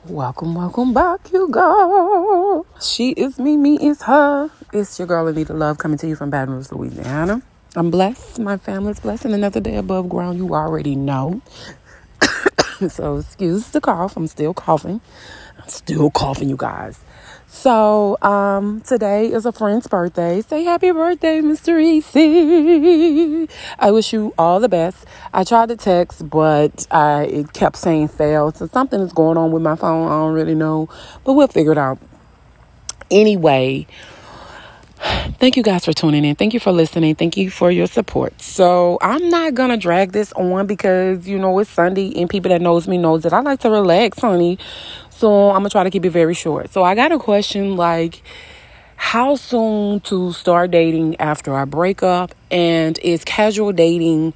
Welcome back, you girl. She is me is her. It's your girl, Anita Love, coming to you from Baton Rouge, Louisiana. I'm blessed. My family's blessed. And another day above ground, you already know. So, excuse the cough. I'm still coughing, you guys. So, today is a friend's birthday. Say happy birthday, Mr. Reese. I wish you all the best. I tried to text, but it kept saying failed. So something is going on with my phone. I don't really know, but we'll figure it out. Anyway, thank you guys for tuning in. Thank you for listening. Thank you for your support. So I'm not going to drag this on because, it's Sunday and people that knows me knows that I like to relax, honey. So I'm going to try to keep it very short. So I got a question like, how soon to start dating after I break up? And is casual dating,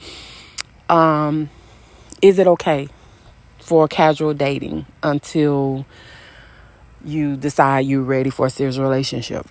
is it okay for casual dating until you decide you're ready for a serious relationship?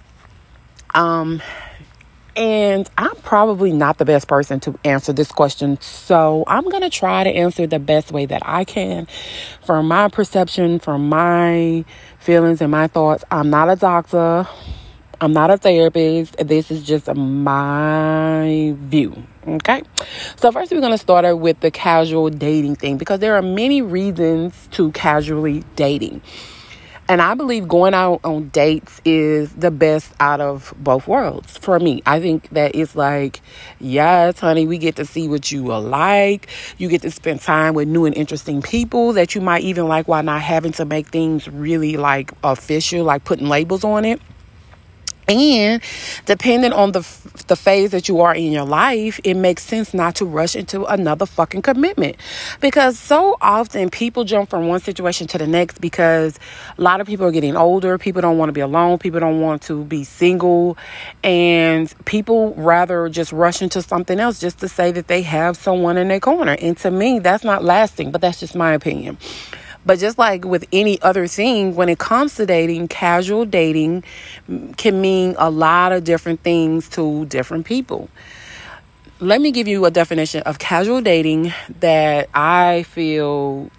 And I'm probably not the best person to answer this question. So I'm going to try to answer the best way that I can from my perception, from my feelings and my thoughts. I'm not a doctor. I'm not a therapist. This is just my view. Okay. So first we're going to start out with the casual dating thing because there are many reasons to casually dating. And I believe going out on dates is the best out of both worlds for me. I think that it's like, yes, honey, we get to see what you are like. You get to spend time with new and interesting people that you might even like while not having to make things really like official, like putting labels on it. And depending on the phase that you are in your life, it makes sense not to rush into another fucking commitment. Because so often people jump from one situation to the next because a lot of people are getting older. People don't want to be alone. People don't want to be single. And people rather just rush into something else just to say that they have someone in their corner. And to me, that's not lasting, but that's just my opinion. But just like with any other thing, when it comes to dating, casual dating can mean a lot of different things to different people. Let me give you a definition of casual dating that I feel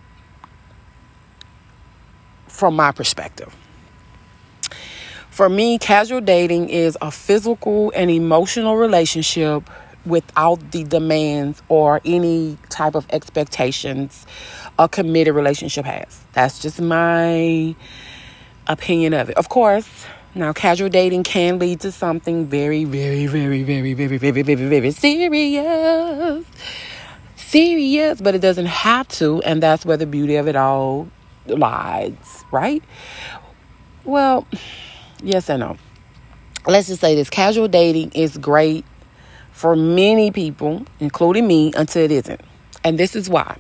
from my perspective. For me, casual dating is a physical and emotional relationship without the demands or any type of expectations a committed relationship has. That's just my opinion of it. Of course, now casual dating can lead to something very, very, very, very, very, very, very, very serious. Serious, but it doesn't have to, and that's where the beauty of it all lies, right? Well, yes and no. Let's just say this. Casual dating is great for many people, including me, until it isn't. And this is why.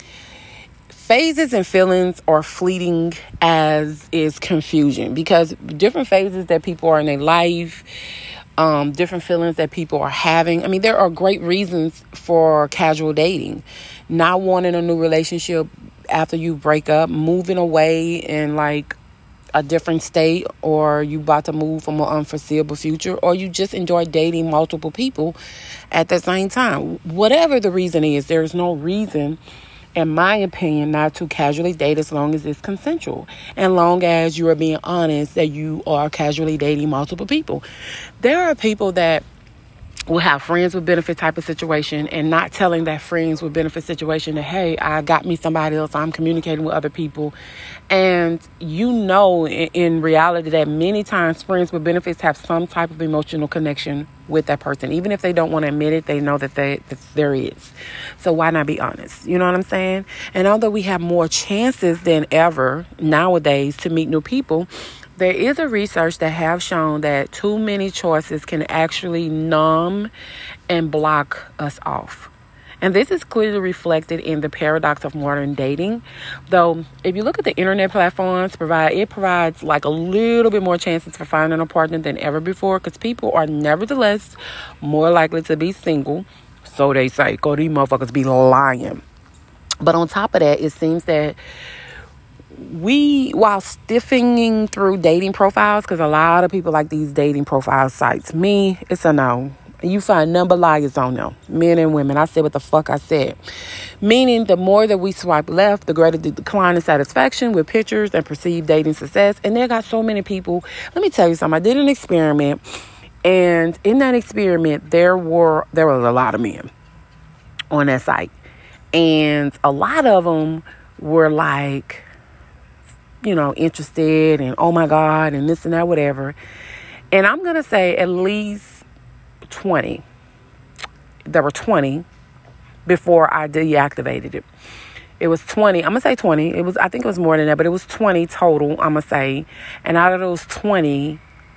Phases and feelings are fleeting as is confusion because different phases that people are in their life, different feelings that people are having. I mean, there are great reasons for casual dating. Not wanting a new relationship after you break up, moving away in like a different state, or you about to move from an unforeseeable future, or you just enjoy dating multiple people at the same time. Whatever the reason is, there's no reason, in my opinion, not to casually date as long as it's consensual and long as you are being honest that you are casually dating multiple people. There are people that will have friends with benefit type of situation and not telling that friends with benefit situation that, hey, I got me somebody else. I'm communicating with other people. And in reality that many times friends with benefits have some type of emotional connection with that person. Even if they don't want to admit it, they know that there is. So why not be honest? You know what I'm saying? And although we have more chances than ever nowadays to meet new people, there is a research that have shown that too many choices can actually numb and block us off. And this is clearly reflected in the paradox of modern dating. Though, if you look at the internet platforms, it provides like a little bit more chances for finding a partner than ever before because people are nevertheless more likely to be single. So they say, go these motherfuckers be lying. But on top of that, it seems that while stiffing through dating profiles, because a lot of people like these dating profile sites, it's a no. You find number liars on them, men and women. I said what the fuck I said. Meaning the more that we swipe left, the greater the decline in satisfaction with pictures and perceived dating success. And there got so many people. Let me tell you something. I did an experiment. And in that experiment, there was a lot of men on that site. And a lot of them were like, interested and oh my God and this and that, whatever. And I'm going to say at least 20. There were 20 before I deactivated it. It was 20. I'm going to say 20. I think it was more than that, but it was 20 total, I'm going to say. And out of those 20,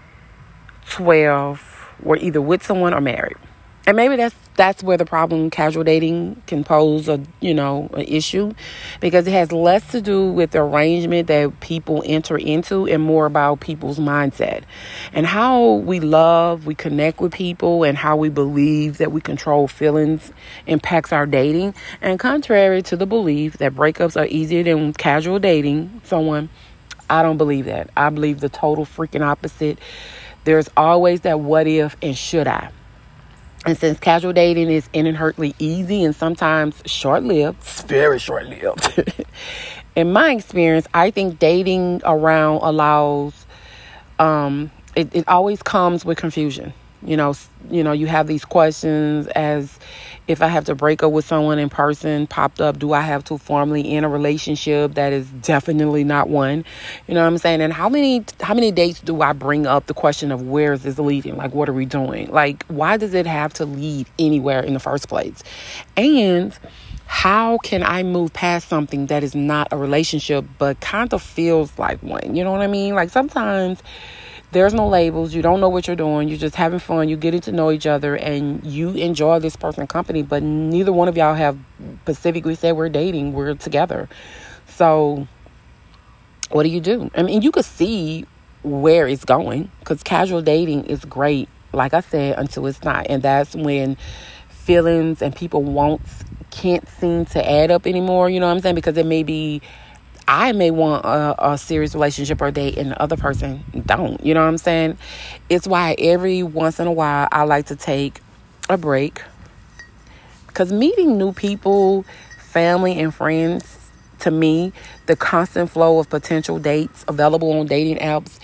12 were either with someone or married. And maybe that's where the problem casual dating can pose an issue, because it has less to do with the arrangement that people enter into and more about people's mindset and how we love, we connect with people, and how we believe that we control feelings impacts our dating. And contrary to the belief that breakups are easier than casual dating someone, I don't believe that. I believe the total freaking opposite. There's always that what if and should I. And since casual dating is inherently easy and sometimes short-lived, it's very short-lived. In my experience, I think dating around allows, it always comes with confusion. You have these questions as if I have to break up with someone in person popped up, do I have to formally end a relationship? That is definitely not one. You know what I'm saying? And how many dates do I bring up the question of where is this leading? Like, what are we doing? Like, why does it have to lead anywhere in the first place? And how can I move past something that is not a relationship but kind of feels like one? You know what I mean? Like, sometimes there's no labels. You don't know what you're doing. You're just having fun. You're getting to know each other and you enjoy this person's company, but neither one of y'all have specifically said we're dating. We're together. So what do you do? I mean, you could see where it's going, because casual dating is great, like I said, until it's not. And that's when feelings and people can't seem to add up anymore. You know what I'm saying? Because it may be, I may want a serious relationship or date and the other person don't. You know what I'm saying? It's why every once in a while I like to take a break, because meeting new people, family and friends, to me, the constant flow of potential dates available on dating apps,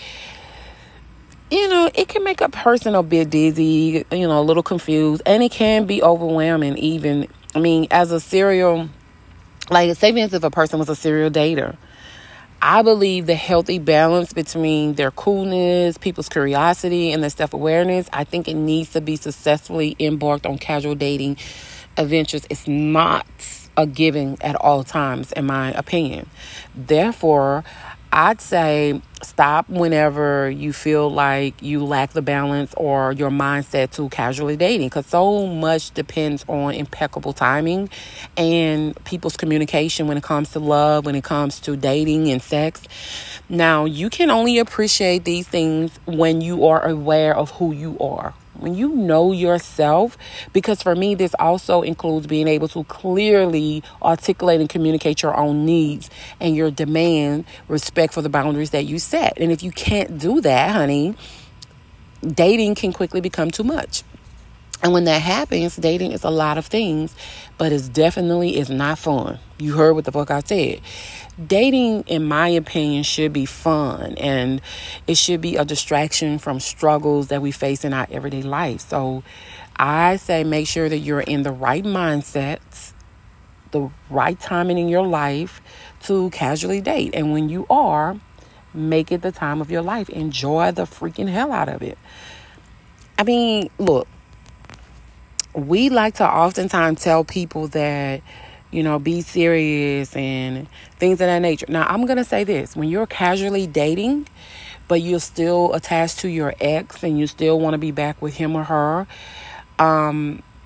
it can make a person a bit dizzy, a little confused, and it can be overwhelming even. I mean, as a serial, like, say for instance, if a person was a serial dater, I believe the healthy balance between their coolness, people's curiosity, and their self-awareness, I think it needs to be successfully embarked on casual dating adventures. It's not a given at all times, in my opinion. Therefore, I'd say stop whenever you feel like you lack the balance or your mindset to casually dating, because so much depends on impeccable timing and people's communication when it comes to love, when it comes to dating and sex. Now, you can only appreciate these things when you are aware of who you are. When you know yourself, because for me, this also includes being able to clearly articulate and communicate your own needs and your demand, respect for the boundaries that you set. And if you can't do that, honey, dating can quickly become too much. And when that happens, dating is a lot of things, but it's definitely is not fun. You heard what the fuck I said. Dating, in my opinion, should be fun, and it should be a distraction from struggles that we face in our everyday life. So I say make sure that you're in the right mindsets, the right timing in your life to casually date. And when you are, make it the time of your life. Enjoy the freaking hell out of it. I mean, look, we like to oftentimes tell people that, be serious and things of that nature. Now, I'm going to say this. When you're casually dating, but you're still attached to your ex and you still want to be back with him or her,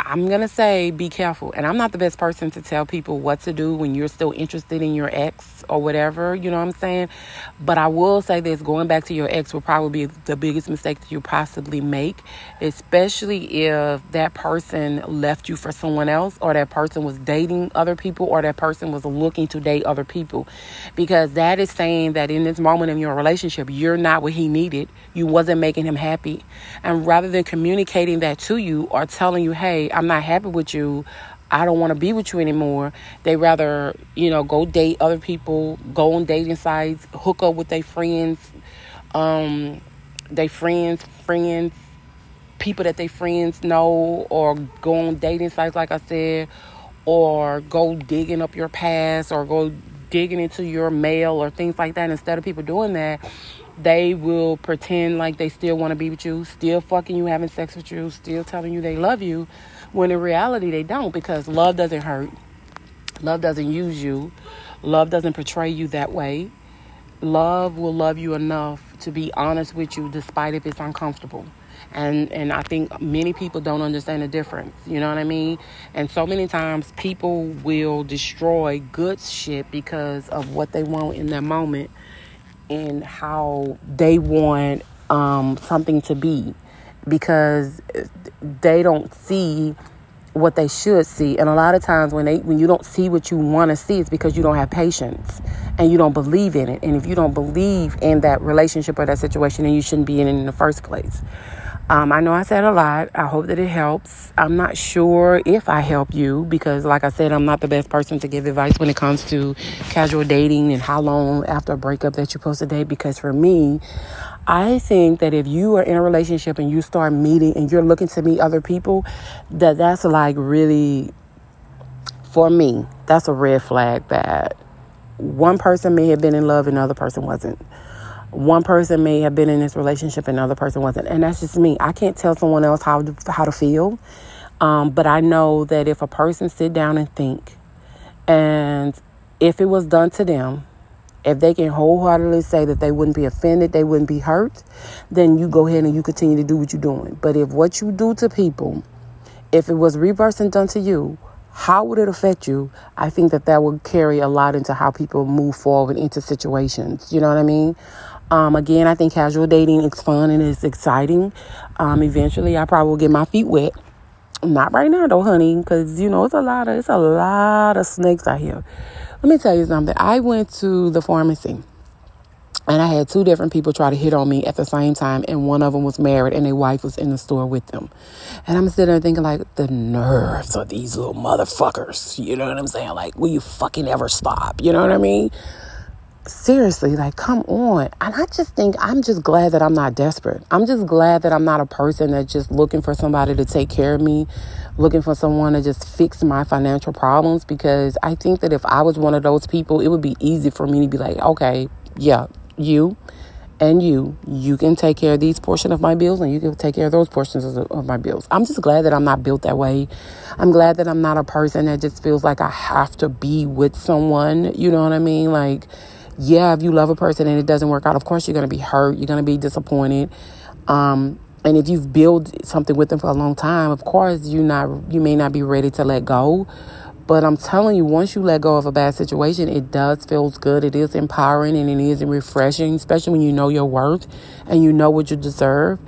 I'm going to say be careful. And I'm not the best person to tell people what to do when you're still interested in your ex or whatever, you know what I'm saying? But I will say this, going back to your ex will probably be the biggest mistake that you possibly make, especially if that person left you for someone else, or that person was dating other people, or that person was looking to date other people. Because that is saying that in this moment in your relationship, you're not what he needed. You wasn't making him happy. And rather than communicating that to you or telling you, hey, I'm not happy with you, I don't want to be with you anymore, they rather, go date other people, go on dating sites, hook up with their friends, people that they friends know, or go on dating sites, like I said, or go digging up your past, or go digging into your mail or things like that. Instead of people doing that, they will pretend like they still want to be with you, still fucking you, having sex with you, still telling you they love you, when in reality they don't, because love doesn't hurt. Love doesn't use you. Love doesn't portray you that way. Love will love you enough to be honest with you despite if it's uncomfortable. And I think many people don't understand the difference. You know what I mean? And so many times people will destroy good shit because of what they want in that moment and how they want something to be, because they don't see what they should see. And a lot of times when you don't see what you want to see, it's because you don't have patience and you don't believe in it. And if you don't believe in that relationship or that situation, then you shouldn't be in it in the first place. I know I said a lot. I hope that it helps. I'm not sure if I help you because, like I said, I'm not the best person to give advice when it comes to casual dating and how long after a breakup that you're supposed to date. Because for me, I think that if you are in a relationship and you start meeting and you're looking to meet other people, that's like really, for me, that's a red flag that one person may have been in love and the other person wasn't. One person may have been in this relationship and the other person wasn't. And that's just me. I can't tell someone else how to feel. But I know that if a person sit down and think, and if it was done to them, if they can wholeheartedly say that they wouldn't be offended, they wouldn't be hurt, then you go ahead and you continue to do what you're doing. But if what you do to people, if it was reversed and done to you, how would it affect you? I think that would carry a lot into how people move forward into situations. You know what I mean? Again, I think casual dating is fun and it's exciting. Eventually, I probably will get my feet wet. Not right now, though, honey, because, it's a lot of snakes out here. Let me tell you something. I went to the pharmacy, and I had two different people try to hit on me at the same time, and one of them was married, and their wife was in the store with them. And I'm sitting there thinking, like, the nerves of these little motherfuckers. You know what I'm saying? Like, will you fucking ever stop? You know what I mean? Seriously, like, come on. And I just think, I'm just glad that I'm not desperate. I'm just glad that I'm not a person that's just looking for somebody to take care of me, looking for someone to just fix my financial problems, because I think that if I was one of those people, it would be easy for me to be like, okay, yeah, you can take care of these portions of my bills, and you can take care of those portions of my bills. I'm just glad that I'm not built that way. I'm glad that I'm not a person that just feels like I have to be with someone. You know what I mean? Like, yeah, if you love a person and it doesn't work out, of course you're going to be hurt. You're going to be disappointed. And if you've built something with them for a long time, of course you may not be ready to let go. But I'm telling you, once you let go of a bad situation, it does feel good. It is empowering and it is refreshing, especially when you know your worth and you know what you deserve.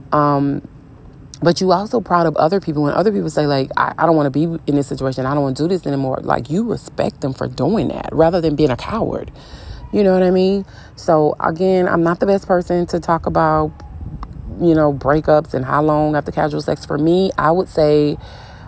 But you also proud of other people. When other people say, like, I don't want to be in this situation, I don't want to do this anymore, like, you respect them for doing that rather than being a coward. You know what I mean? So, again, I'm not the best person to talk about, breakups and how long after casual sex. For me, I would say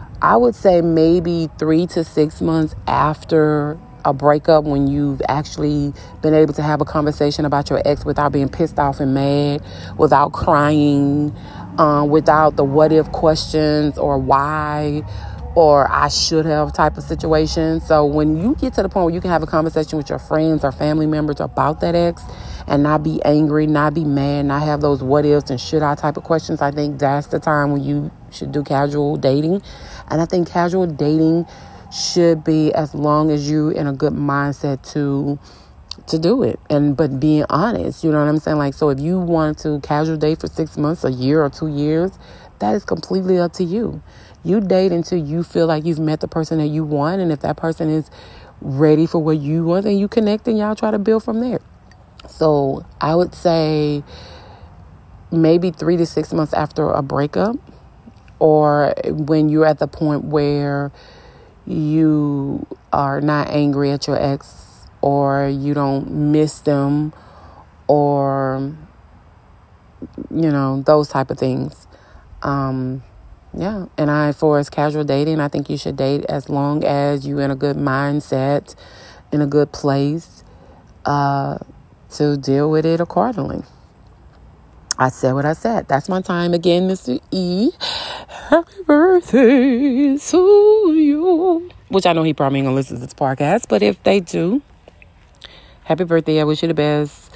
maybe 3 to 6 months after a breakup, when you've actually been able to have a conversation about your ex without being pissed off and mad, without crying, without the what if questions or why or I should have type of situation. So when you get to the point where you can have a conversation with your friends or family members about that ex and not be angry, not be mad, not have those what ifs and should I type of questions, I think that's the time when you should do casual dating. And I think casual dating should be as long as you in a good mindset to do it. But being honest, you know what I'm saying? Like, so if you want to casual date for 6 months, a year or 2 years, that is completely up to you. You date until you feel like you've met the person that you want. And if that person is ready for what you want, then you connect and y'all try to build from there. So I would say maybe 3 to 6 months after a breakup, or when you're at the point where you are not angry at your ex, or you don't miss them, or, those type of things. Yeah. And for as casual dating, I think you should date as long as you're in a good mindset, in a good place, to deal with it accordingly. I said what I said. That's my time again, Mr. E. Happy birthday to you. Which I know he probably ain't gonna listen to this podcast, but if they do, happy birthday. I wish you the best.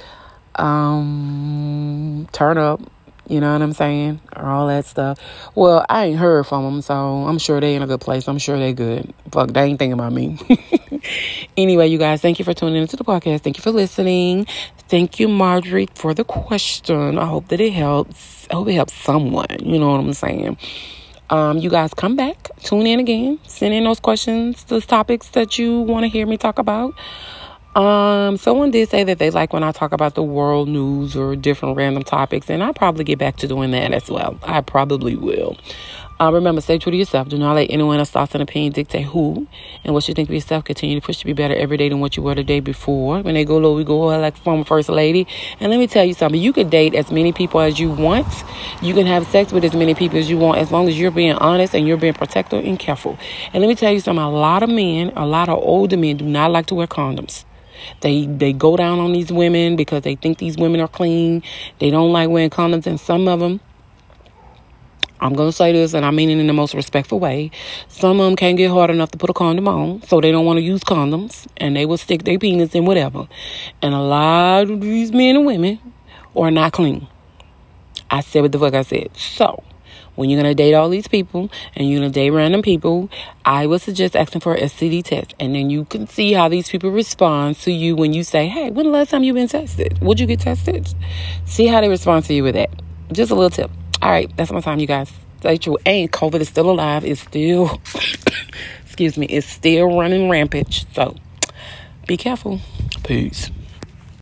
Turn up. You know what I'm saying? Or all that stuff. Well, I ain't heard from them, so I'm sure they in a good place. I'm sure they good. Fuck, they ain't thinking about me. Anyway, you guys, thank you for tuning into the podcast. Thank you for listening. Thank you, Marjorie, for the question. I hope that it helps. I hope it helps someone. You know what I'm saying? You guys come back. Tune in again. Send in those questions, those topics that you want to hear me talk about. Someone did say that they like when I talk about the world news or different random topics, and I'll probably get back to doing that as well. I probably will. Remember, stay true to yourself. Do not let anyone else's thoughts and opinions dictate who and what you think of yourself. Continue to push to be better every day than what you were the day before. When they go low, we go high, like former first lady. And let me tell you something. You can date as many people as you want. You can have sex with as many people as you want, as long as you're being honest and you're being protective and careful. And let me tell you something. A lot of older men do not like to wear condoms. They go down on these women because they think these women are clean. They don't like wearing condoms, and some of them, I'm going to say this, and I mean it in the most respectful way, some of them can't get hard enough to put a condom on, so they don't want to use condoms, and they will stick their penis in whatever. And a lot of these men and women are not clean. I said what the fuck I said. So when you're going to date all these people and you're going to date random people, I would suggest asking for an STD test. And then you can see how these people respond to you when you say, hey, when the last time you been tested? Would you get tested? See how they respond to you with that. Just a little tip. All right, that's my time, you guys. Stay true. And COVID is still alive. It's still, it's still running rampage. So be careful. Peace.